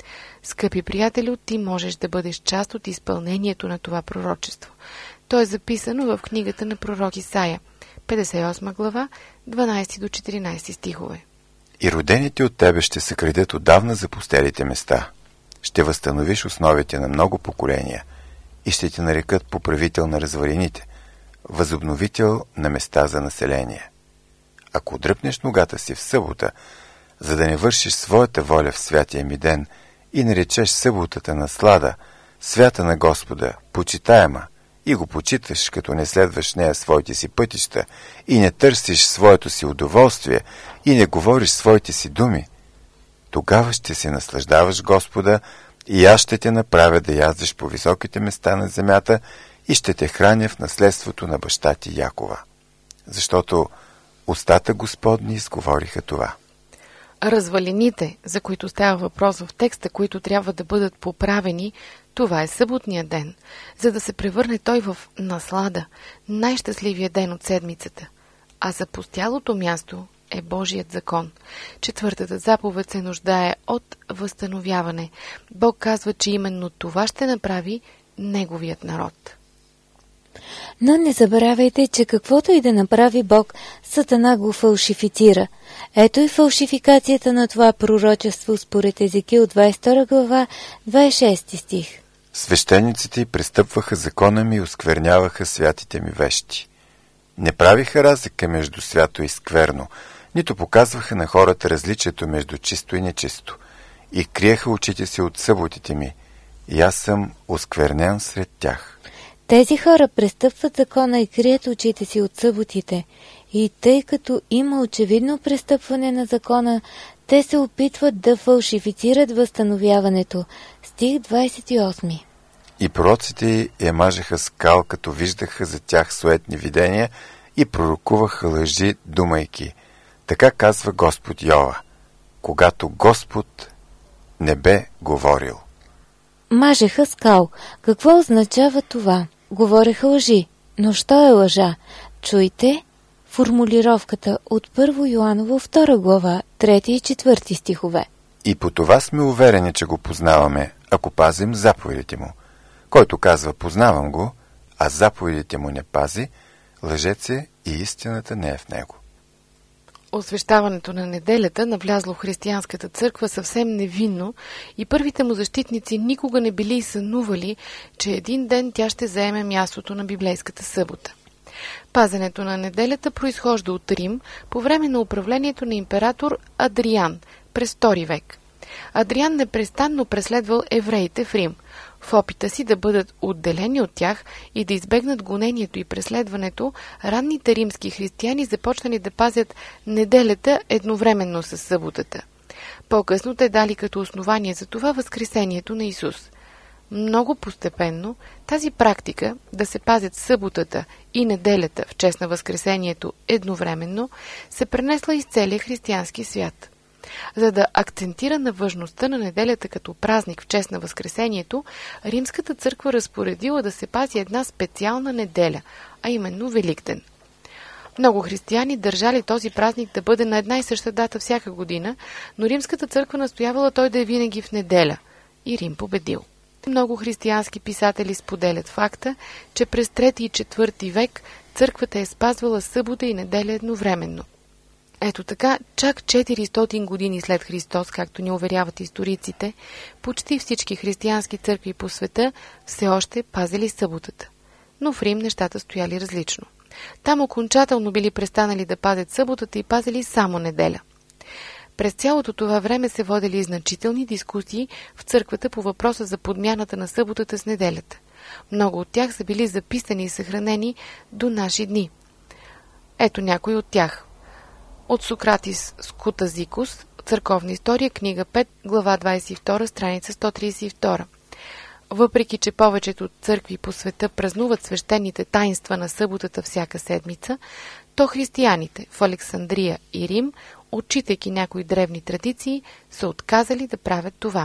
Скъпи приятели, ти можеш да бъдеш част от изпълнението на това пророчество. То е записано в книгата на пророк Исаия, петдесет и осма глава, дванадесети до четиринадесети стихове. И родените от тебе ще се крадят отдавна запустелите места. Ще възстановиш основите на много поколения и ще те нарекат поправител на развалините, възобновител на места за население. Ако дръпнеш ногата си в събота, за да не вършиш своята воля в святия ми ден и наречеш съботата наслада, свята на Господа, почитаема, и го почиташ, като не следваш нея своите си пътища и не търсиш своето си удоволствие и не говориш своите си думи, тогава ще се наслаждаваш Господа и аз ще те направя да яздиш по високите места на земята и ще те храня в наследството на баща ти Якова. Защото устата Господни изговориха това. Развалините, за които става въпрос в текста, които трябва да бъдат поправени, това е съботния ден, за да се превърне той в наслада, най-щастливия ден от седмицата. А запустялото място е Божият закон. Четвъртата заповед се нуждае от възстановяване. Бог казва, че именно това ще направи Неговият народ. Но не забравяйте, че каквото и да направи Бог, Сатана го фалшифицира. Ето и фалшификацията на това пророчество според Езекил двадесет и втора глава, двадесет и шести стих. Свещениците престъпваха закона ми и оскверняваха святите ми вещи. Не правиха разлика между свято и скверно, нито показваха на хората различието между чисто и нечисто, и криеха очите си от съботите ми, и аз съм осквернен сред тях. Тези хора престъпват закона и крият очите си от съботите. И тъй като има очевидно престъпване на закона, те се опитват да фалшифицират възстановяването. Стих двадесет и осми. И пророците я мажеха скал, като виждаха за тях суетни видения и пророкуваха лъжи, думайки: така казва Господ Йова, когато Господ не бе говорил. Мажеха скал. Какво означава това? Говореха лъжи. Но що е лъжа? Чуйте формулировката от първо Йоаново втора глава, трети и четвърти стихове. И по това сме уверени, че го познаваме, ако пазим заповедите му. Който казва познавам го, а заповедите му не пази, лъжец е и истината не е в него. Освещаването на неделята навлязло в християнската църква съвсем невинно и първите му защитници никога не били и сънували, че един ден тя ще заеме мястото на библейската събота. Пазенето на неделята произхожда от Рим по време на управлението на император Адриан през втори век. Адриан непрестанно преследвал евреите в Рим, В опита си да бъдат отделени от тях и да избегнат гонението и преследването, ранните римски християни започнали да пазят неделята едновременно с съботата. По-късно те дали като основание за това възкресението на Исус. Много постепенно тази практика да се пазят съботата и неделята в чест на възкресението едновременно се пренесла из целия християнски свят. За да акцентира на важността на неделята като празник в чест на възкресението, Римската църква разпоредила да се пази една специална неделя, а именно Великден. Много християни държали този празник да бъде на една и съща дата всяка година, но Римската църква настоявала той да е винаги в неделя. И Рим победил. Много християнски писатели споделят факта, че през трети и четвърти век църквата е спазвала събота и неделя едновременно. Ето така, чак четиристотин години след Христос, както ни уверяват историците, почти всички християнски църкви по света все още пазили съботата. Но в Рим нещата стояли различно. Там окончателно били престанали да пазят съботата и пазили само неделя. През цялото това време се водели значителни дискусии в църквата по въпроса за подмяната на съботата с неделята. Много от тях са били записани и съхранени до наши дни. Ето някои от тях. От Сократис Скутазикус, Църковна история, книга пет, глава двадесет и втора, страница сто тридесет и втора. Въпреки че повечето църкви по света празнуват свещените таинства на съботата всяка седмица, то християните в Александрия и Рим, отчитайки някои древни традиции, са отказали да правят това.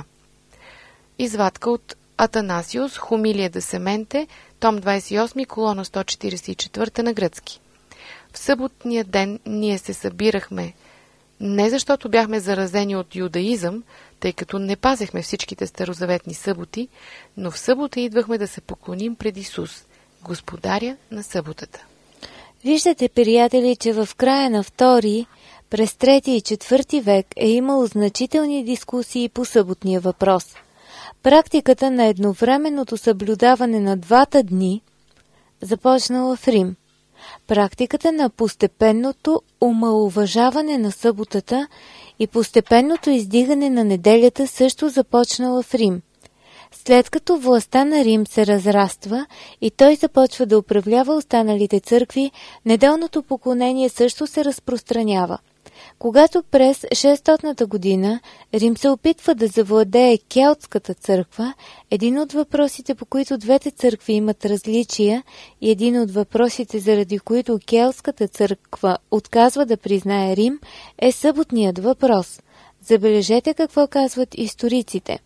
Извадка от Атанасиус, Хумилия де Сементе, том двадесет и осми, колона сто четиридесет и четвърта на гръцки. В съботния ден ние се събирахме не защото бяхме заразени от юдаизъм, тъй като не пазехме всичките старозаветни съботи, но в събота идвахме да се поклоним пред Исус, Господаря на съботата. Виждате, приятели, че в края на втори, през трети и четвърти век е имало значителни дискусии по съботния въпрос. Практиката на едновременното съблюдаване на двата дни започнала в Рим. Практиката на постепенното омаловажаване на съботата и постепенното издигане на неделята също започнала в Рим. След като властта на Рим се разраства и той започва да управлява останалите църкви, неделното поклонение също се разпространява. Когато през шестстотната година Рим се опитва да завладее Келтската църква, един от въпросите, по които двете църкви имат различия и един от въпросите, заради които Келтската църква отказва да признае Рим, е съботният въпрос. Забележете какво казват историците.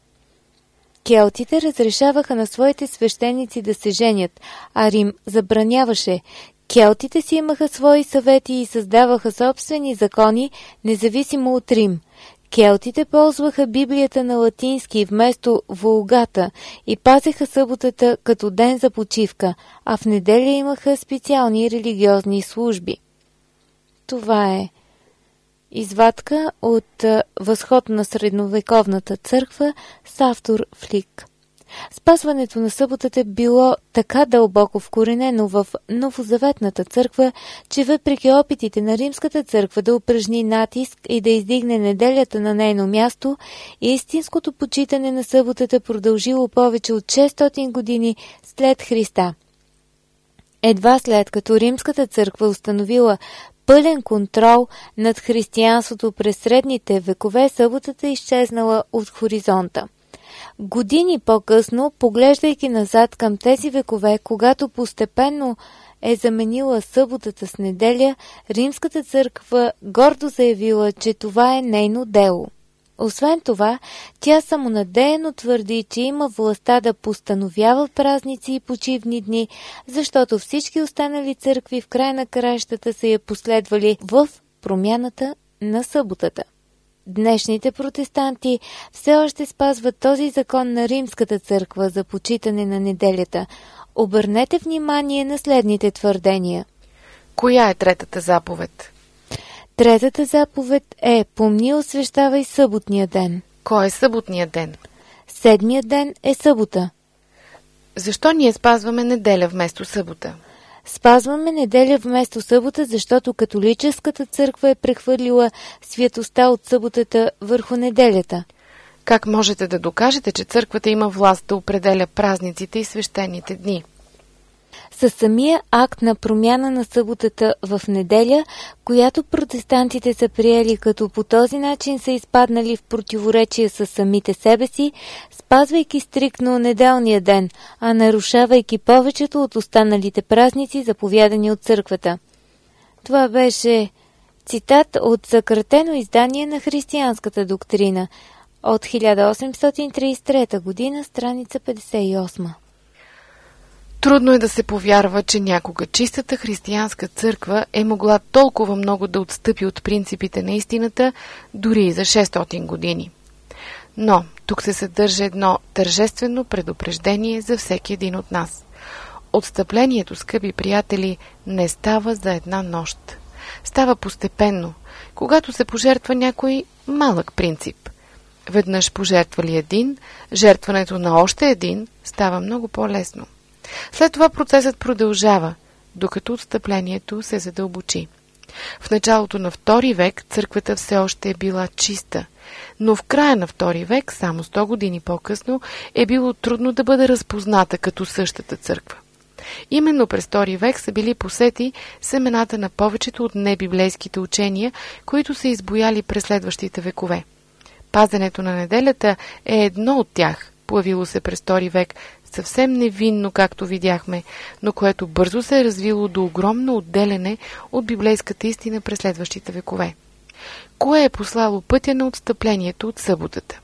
Келтите разрешаваха на своите свещеници да се женят, а Рим забраняваше. Келтите си имаха свои съвети и създаваха собствени закони, независимо от Рим. Келтите ползваха Библията на латински вместо Вулгата и пазеха съботата като ден за почивка, а в неделя имаха специални религиозни служби. Това е извадка от Възход на средновековната църква с автор Флик. Спазването на съботата било така дълбоко вкоренено в новозаветната църква, че въпреки опитите на Римската църква да упражни натиск и да издигне неделята на нейно място, истинското почитане на съботата продължило повече от шестстотин години след Христа. Едва след като Римската църква установила пълен контрол над християнството през средните векове, съботата изчезнала от хоризонта. Години по-късно, поглеждайки назад към тези векове, когато постепенно е заменила съботата с неделя, Римската църква гордо заявила, че това е нейно дело. Освен това, тя самонадеяно твърди, че има властта да постановява празници и почивни дни, защото всички останали църкви в край на краищата са я последвали в промяната на съботата. Днешните протестанти все още спазват този закон на Римската църква за почитане на неделята. Обърнете внимание на следните твърдения. Коя е третата заповед? Третата заповед е: помни, освещавай съботния ден. Кой е съботният ден? Седмият ден е събота. Защо ние спазваме неделя вместо събота? Спазваме неделя вместо събота, защото католическата църква е прехвърлила святостта от съботата върху неделята. Как можете да докажете, че църквата има власт да определя празниците и свещените дни? Със самия акт на промяна на съботата в неделя, която протестантите са приели, като по този начин са изпаднали в противоречие с самите себе си, спазвайки стриктно неделния ден, а нарушавайки повечето от останалите празници, заповядани от църквата. Това беше цитат от съкратено издание на християнската доктрина от хиляда осемстотин тридесет и трета година, страница петдесет и осма. Трудно е да се повярва, че някога чистата християнска църква е могла толкова много да отстъпи от принципите на истината, дори и за шестстотин години. Но тук се съдържа едно тържествено предупреждение за всеки един от нас. Отстъплението, скъпи приятели, не става за една нощ. Става постепенно, когато се пожертва някой малък принцип. Веднъж пожертвали един, жертването на още един става много по-лесно. След това процесът продължава, докато отстъплението се задълбочи. В началото на втори век църквата все още е била чиста, но в края на втори век, само сто години по-късно, е било трудно да бъде разпозната като същата църква. Именно през втори век са били посети семената на повечето от небиблейските учения, които са избояли през следващите векове. Пазенето на неделята е едно от тях, появило се през втори век, съвсем невинно, както видяхме, но което бързо се е развило до огромно отделяне от библейската истина през следващите векове. Кое е послало пътя на отстъплението от съботата?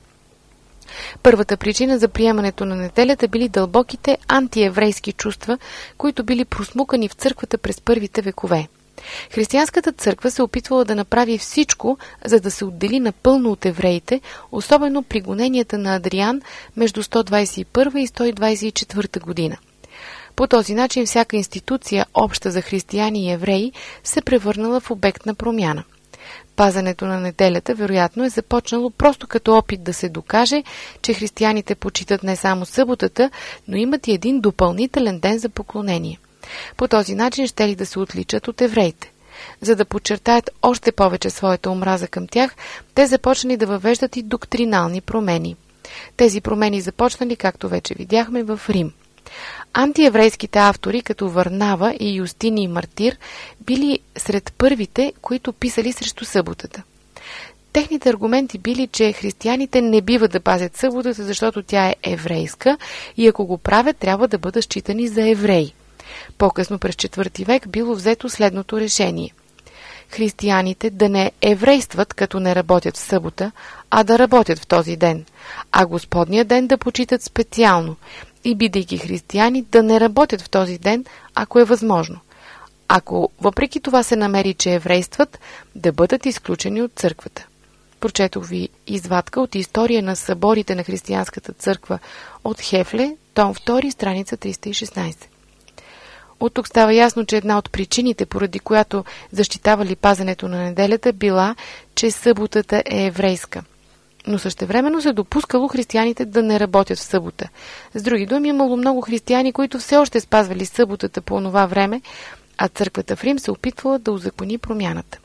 Първата причина за приемането на неделята били дълбоките антиеврейски чувства, които били просмукани в църквата през първите векове. Християнската църква се опитвала да направи всичко, за да се отдели напълно от евреите, особено при гоненията на Адриан между сто двадесет и първа и сто двадесет и четвърта година. По този начин всяка институция, обща за християни и евреи, се превърнала в обект на промяна. Пазането на неделята вероятно е започнало просто като опит да се докаже, че християните почитат не само съботата, но имат и един допълнителен ден за поклонение. По този начин щели да се отличат от евреите. За да подчертаят още повече своята омраза към тях, те започнали да въвеждат и доктринални промени. Тези промени започнали, както вече видяхме, в Рим. Антиеврейските автори, като Варнава и Юстиний Мартир, били сред първите, които писали срещу съботата. Техните аргументи били, че християните не бива да пазят съботата, защото тя е еврейска и ако го правят, трябва да бъдат считани за евреи. По-късно през четвърти век било взето следното решение. Християните да не еврействат, като не работят в събота, а да работят в този ден, а Господния ден да почитат специално и, бидейки християни, да не работят в този ден, ако е възможно. Ако въпреки това се намери, че еврействат, да бъдат изключени от църквата. Прочетох ви извадка от История на съборите на християнската църква от Хефле, том втори, страница триста и шестнадесет. От тук става ясно, че една от причините, поради която защитавали пазенето на неделята, била, че съботата е еврейска. Но същевременно се допускало християните да не работят в събота. С други думи, имало много християни, които все още спазвали съботата по онова време, а църквата в Рим се опитвала да узакони промяната.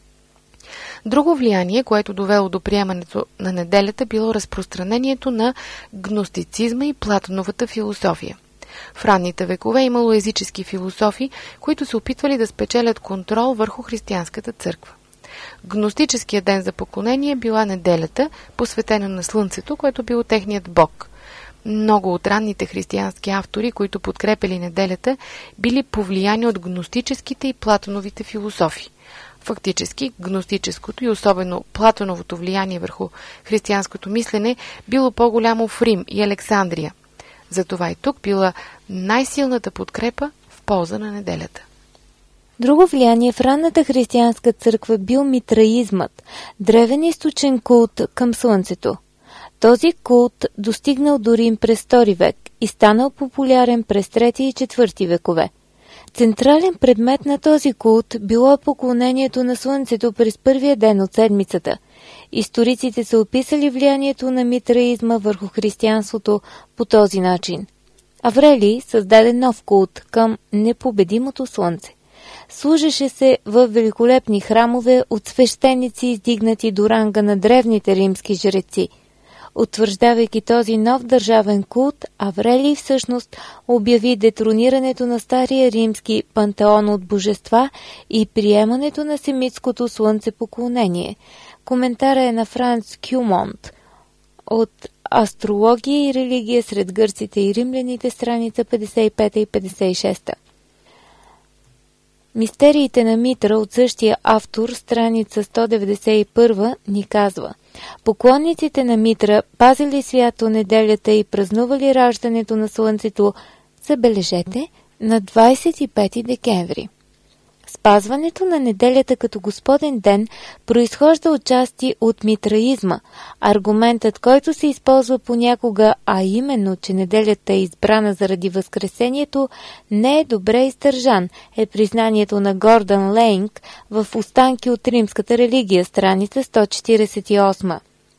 Друго влияние, което довело до приемането на неделята, било разпространението на гностицизма и Платоновата философия. В ранните векове имало езически философи, които се опитвали да спечелят контрол върху християнската църква. Гностическият ден за поклонение била неделята, посветена на слънцето, което било техният бог. Много от ранните християнски автори, които подкрепили неделята, били повлияни от гностическите и Платоновите философи. Фактически, гностическото и особено Платоновото влияние върху християнското мислене било по-голямо в Рим и Александрия. Затова и тук била най-силната подкрепа в полза на неделята. Друго влияние в ранната християнска църква бил митраизмът, древен източен култ към слънцето. Този култ достигнал до Рим през втори век и станал популярен през трети и четвърти векове. Централен предмет на този култ било поклонението на слънцето през първия ден от седмицата. Историците са описали влиянието на митраизма върху християнството по този начин. Аврелий създаде нов култ към непобедимото слънце. Служеше се в великолепни храмове от свещеници, издигнати до ранга на древните римски жреци. Утвърждавайки този нов държавен култ, Аврелий всъщност обяви детронирането на стария римски пантеон от божества и приемането на семитското слънцепоклонение. Коментара е на Франц Кюмонт от Астрология и религия сред гърците и римляните, страница петдесет и пета и петдесет и шеста. Мистериите на Митра от същия автор, страница сто деветдесет и първа, ни казва: поклонниците на Митра пазили свято неделята и празнували раждането на слънцето, забележете, на двадесет и пети декември. Спазването на неделята като Господен ден произхожда отчасти от митраизма. Аргументът, който се използва понякога, а именно, че неделята е избрана заради Възкресението, не е добре издържан, е признанието на Гордън Лейнг в Останки от римската религия, страница сто четиридесет и осма.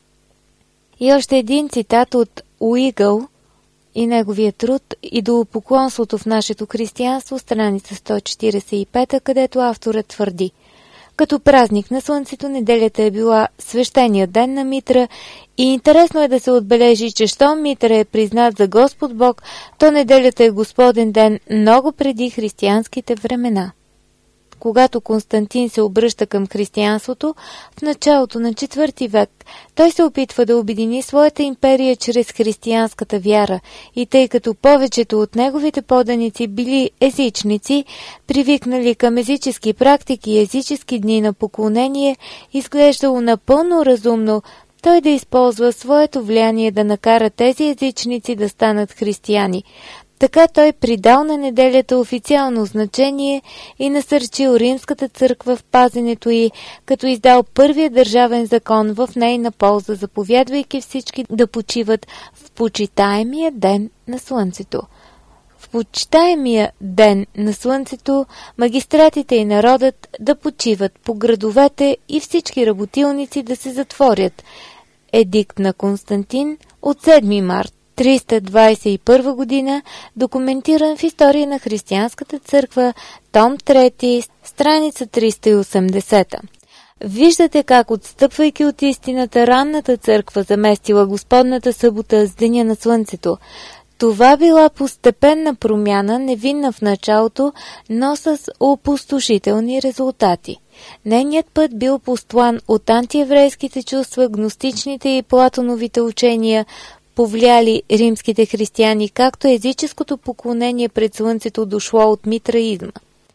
И още един цитат от Уигъл и неговия труд «Идолопоклонството в нашето християнство», страница сто четиридесет и пета, където авторът твърди: като празник на слънцето, неделята е била свещеният ден на Митра и интересно е да се отбележи, че щом Митра е признат за Господ Бог, то неделята е Господен ден много преди християнските времена. Когато Константин се обръща към християнството в началото на четвърти век, той се опитва да обедини своята империя чрез християнската вяра и тъй като повечето от неговите поданици били езичници, привикнали към езически практики и езически дни на поклонение, изглеждало напълно разумно той да използва своето влияние да накара тези езичници да станат християни. Така той придал на неделята официално значение и насърчил римската църква в пазенето й, като издал първия държавен закон в нейна полза, заповядвайки всички да почиват в почитаемия ден на слънцето. В почитаемия ден на слънцето магистратите и народът да почиват по градовете и всички работилници да се затворят. Едикт на Константин от седми март триста двадесет и първа година, документиран в История на християнската църква, том трети, страница триста и осемдесета. Виждате как, отстъпвайки от истината, ранната църква заместила Господната събота с деня на слънцето. Това била постепенна промяна, невинна в началото, но с опустошителни резултати. Нейният път бил постлан от антиеврейските чувства, гностичните и платоновите учения, повлияли римските християни, както езическото поклонение пред слънцето дошло от митраизма.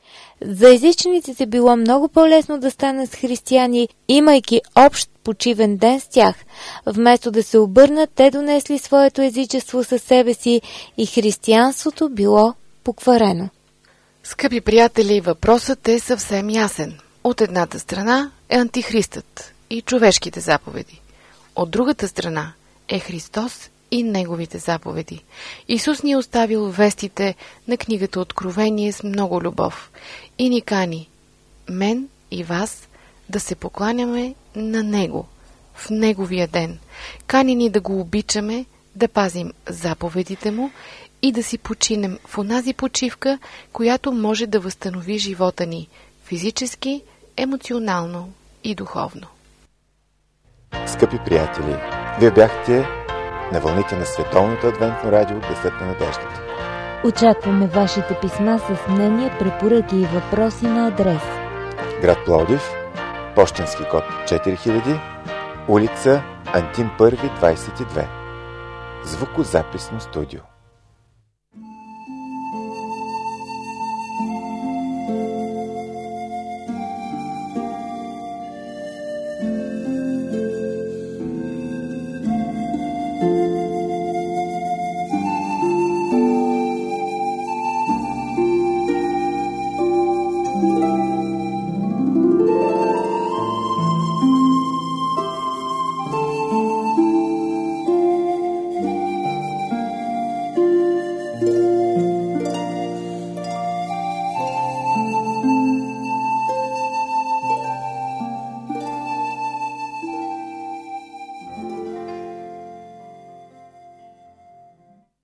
За езичниците било много по-лесно да станат християни, имайки общ почивен ден с тях. Вместо да се обърнат, те донесли своето езичество със себе си и християнството било покварено. Скъпи приятели, въпросът е съвсем ясен. От едната страна е антихристът и човешките заповеди. От другата страна е Христос и неговите заповеди. Исус ни е оставил вестите на книгата Откровение с много любов и ни кани, мен и вас, да се покланяме на Него в Неговия ден. Кани ни да го обичаме, да пазим заповедите Му и да си починем в онази почивка, която може да възстанови живота ни физически, емоционално и духовно. Скъпи приятели, вие бяхте на вълните на Световното адвентно радио Гласът на надеждата. Очакваме вашите писма с мнения, препоръки и въпроси на адрес: град Пловдив, пощенски код четири хиляди, улица Антим първи, двадесет и две. Звукозаписно студио. Thank you.